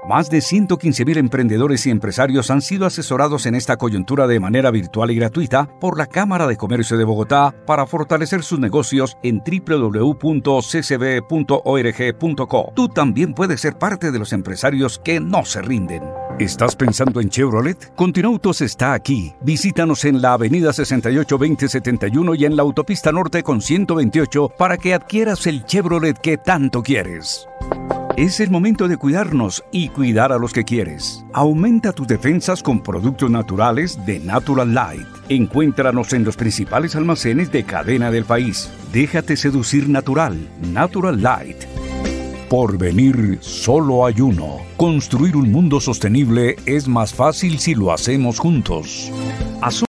Más de 115,000 emprendedores y empresarios han sido asesorados en esta coyuntura de manera virtual y gratuita por la Cámara de Comercio de Bogotá para fortalecer sus negocios en www.ccb.org.co. Tú también puedes ser parte de los empresarios que no se rinden. ¿Estás pensando en Chevrolet? Continautos está aquí. Visítanos en la avenida 68-2071 y en la autopista norte con 128 para que adquieras el Chevrolet que tanto quieres. Es el momento de cuidarnos y cuidar a los que quieres. Aumenta tus defensas con productos naturales de Natural Light. Encuéntranos en los principales almacenes de cadena del país. Déjate seducir natural. Natural Light. Por venir solo hay uno. Construir un mundo sostenible es más fácil si lo hacemos juntos.